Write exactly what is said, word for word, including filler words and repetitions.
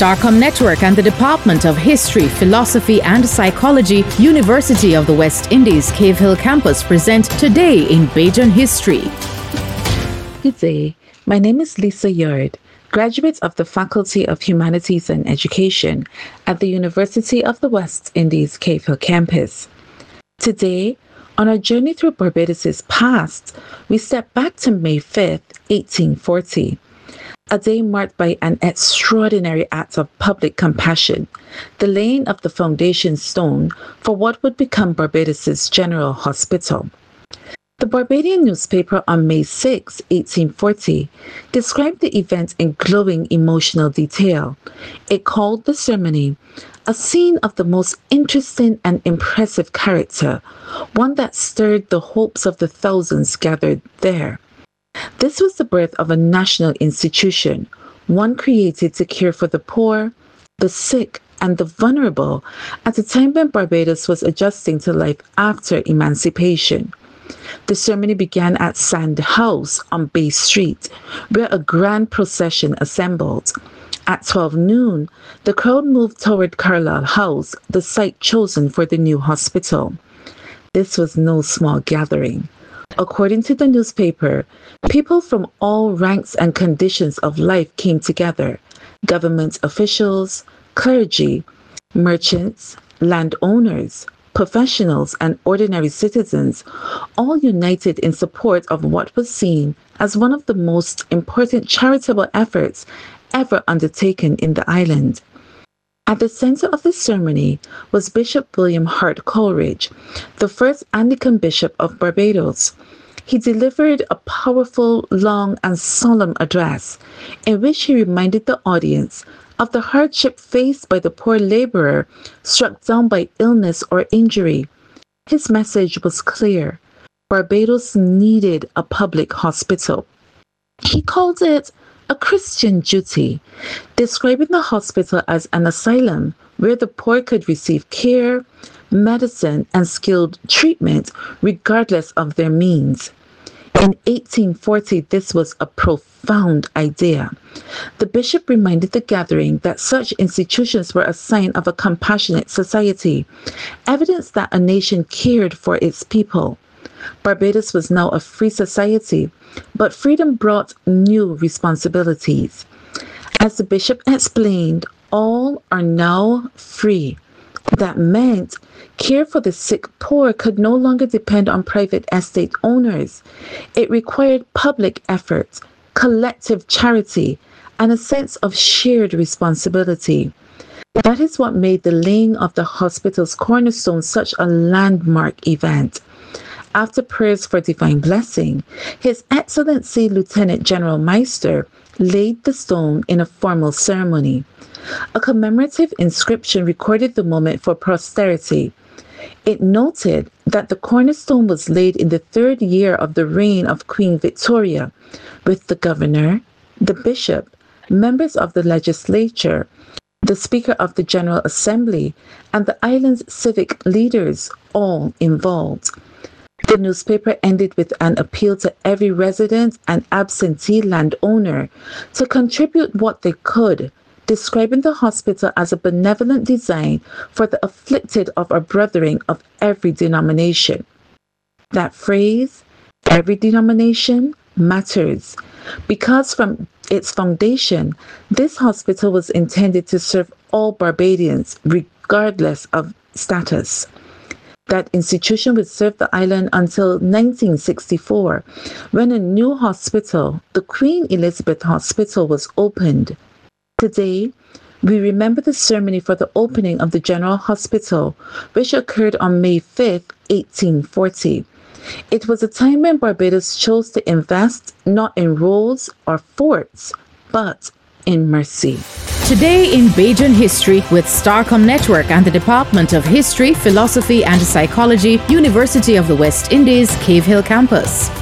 Starcom Network and the Department of History, Philosophy and Psychology, University of the West Indies, Cave Hill Campus present Today in Bajan History. Good day. My name is Lisa Yard, graduate of the Faculty of Humanities and Education at the University of the West Indies, Cave Hill Campus. Today, on our journey through Barbados' past, we step back to May fifth, eighteen forty. A day marked by an extraordinary act of public compassion, the laying of the foundation stone for what would become Barbados' General Hospital. The Barbadian newspaper on May sixth, eighteen forty, described the event in glowing emotional detail. It called the ceremony a scene of the most interesting and impressive character, one that stirred the hopes of the thousands gathered there. This was the birth of a national institution, one created to care for the poor, the sick, and the vulnerable at a time when Barbados was adjusting to life after emancipation. The ceremony began at Sand House on Bay Street, where a grand procession assembled. At twelve noon, the crowd moved toward Carlisle House, the site chosen for the new hospital. This was no small gathering. According to the newspaper, people from all ranks and conditions of life came together: government officials, clergy, merchants, landowners, professionals, and ordinary citizens, all united in support of what was seen as one of the most important charitable efforts ever undertaken in the island. At the center of the ceremony was Bishop William Hart Coleridge, the first Anglican bishop of Barbados. He delivered a powerful, long, and solemn address in which he reminded the audience of the hardship faced by the poor laborer struck down by illness or injury. His message was clear: Barbados needed a public hospital. He called it a Christian duty, describing the hospital as an asylum where the poor could receive care, medicine, and skilled treatment regardless of their means. In eighteen forty, this was a profound idea. The bishop reminded the gathering that such institutions were a sign of a compassionate society, evidence that a nation cared for its people. Barbados was now a free society, but freedom brought new responsibilities. As the bishop explained, all are now free. That meant care for the sick poor could no longer depend on private estate owners. It required public effort, collective charity, and a sense of shared responsibility. That is what made the laying of the hospital's cornerstone such a landmark event. After prayers for divine blessing, His Excellency Lieutenant General Meister laid the stone in a formal ceremony. A commemorative inscription recorded the moment for posterity. It noted that the cornerstone was laid in the third year of the reign of Queen Victoria, with the governor, the bishop, members of the legislature, the Speaker of the General Assembly, and the island's civic leaders all involved. The newspaper ended with an appeal to every resident and absentee landowner to contribute what they could, describing the hospital as a benevolent design for the afflicted of our brethren of every denomination. That phrase, every denomination, matters, because from its foundation, this hospital was intended to serve all Barbadians, regardless of status. That institution would serve the island until nineteen sixty-four, when a new hospital, the Queen Elizabeth Hospital, was opened. Today, we remember the ceremony for the opening of the General Hospital, which occurred on May fifth, eighteen forty. It was a time when Barbados chose to invest not in roads or forts, but in mercy. Today in Bajan History with Starcom Network and the Department of History, Philosophy and Psychology, University of the West Indies, Cave Hill Campus.